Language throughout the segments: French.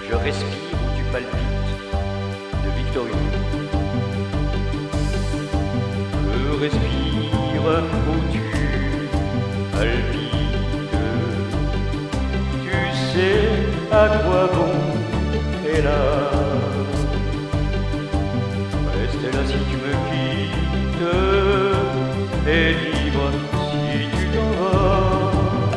Je respire où tu palpites, de Victor Hugo. Je respire où tu palpites. Tu sais à quoi bon est là. Reste là si tu me quittes, et libre si tu t'en vas.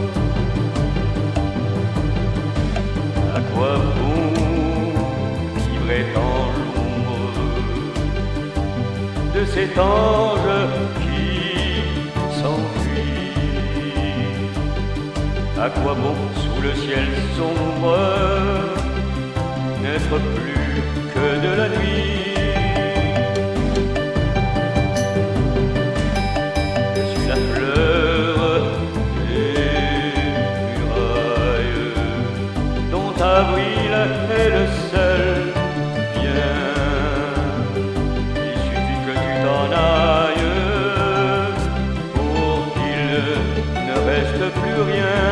À quoi bon vivre dans l'ombre de cet ange qui s'enfuit? À quoi bon sous le ciel sombre n'être plus que de la nuit? Je suis la fleur des murailles dont avril est le seul bien. Il suffit que tu t'en ailles pour qu'il ne reste plus rien.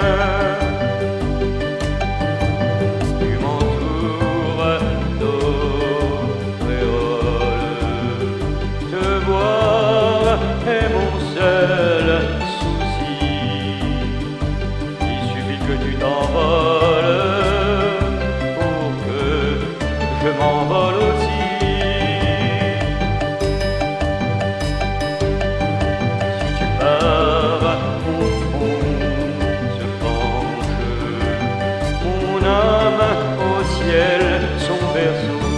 Tu m'entoures d'auréoles, te voir est mon seul souci. Il suffit que tu t'envoles pour que je m'envole aussi. Si tu pars, mon front se penche, mon âme au ciel son berceau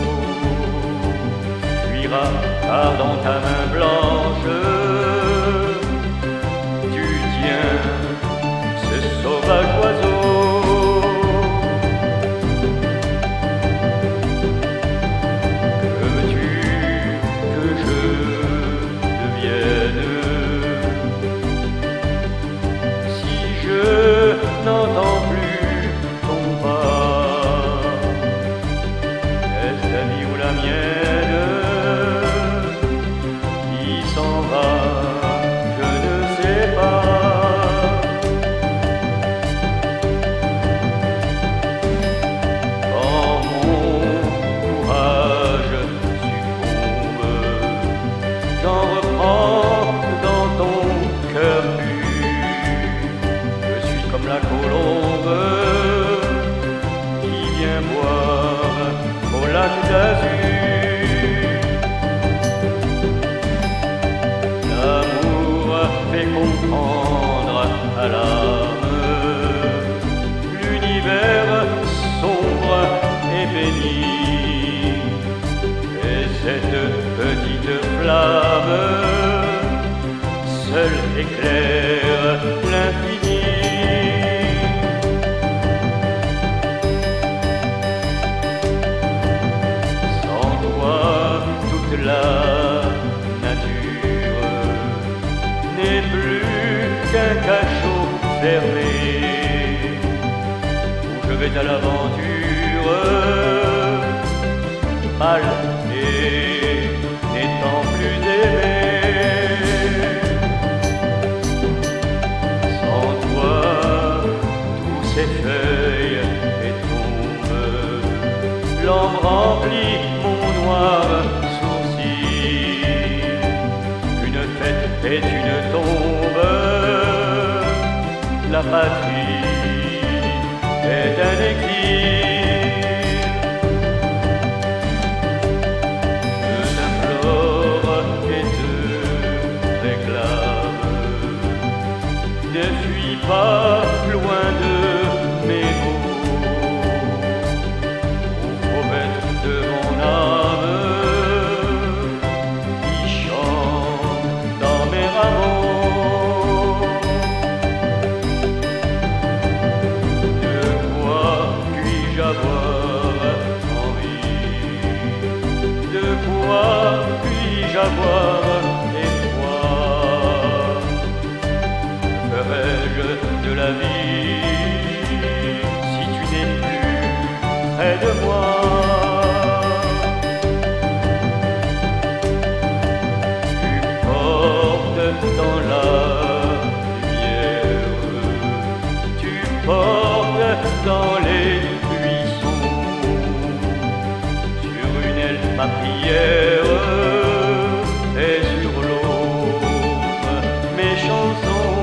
fuira, car dans ta main blanche tu tiens ce sauvage oiseau. Que veux-tu que je devienne si je n'entends plus ton pas? Est-ce ta vie ou la mienne qui s'en va? Je ne sais pas. Quand mon courage succombe, j'en reprends dans ton cœur pur. Je suis comme la colombe qui vient boire au lac d'azur. L'amour fait comprendre à l'âme l'univers sombre et béni. Et cette petite flamme seule éclaire l'infini. Sans toi, toute la nature n'est plus qu'un cachot fermé où je vais à l'aventure, mal et n'étant plus aimé. Sans toi, tous ces feuilles et tombes, l'ombre remplit mon noir sourcil. Une fête est une tombe, la patrie est un exil. Je t'implore et te réclame, ne fuis pas loin de mes mots, ô prophète de mon âme qui chante dans mes rameaux. De quoi puis-je avoir envie? De quoi puis-je avoir espoir? Ferais-je de la vie si tu n'es plus près de moi? Tu portes dans la lumière, tu portes dans les buissons ma prière est sur l'autre, mes chansons.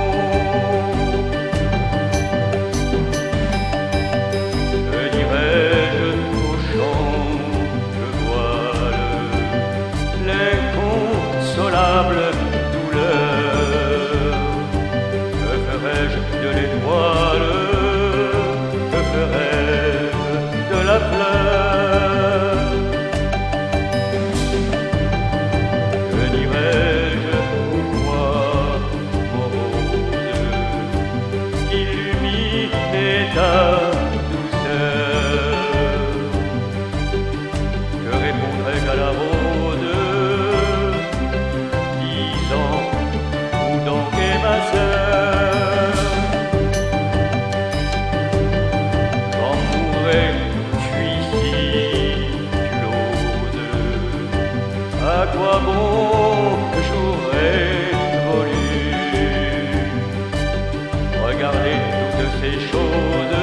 Que dirais-je au chant que voile l'inconsolable douleur? Que ferais-je de l'étoile? Que ferais-je de la fleur? Que dirais-je aux voix moroses qu'illuminait ta douceur? Que répondrais-je à la rose disant où donc est ma sœur? J'en mourrais, je suis ici, tu l'oses. À quoi bon j'aurais voulu regarder toutes ces choses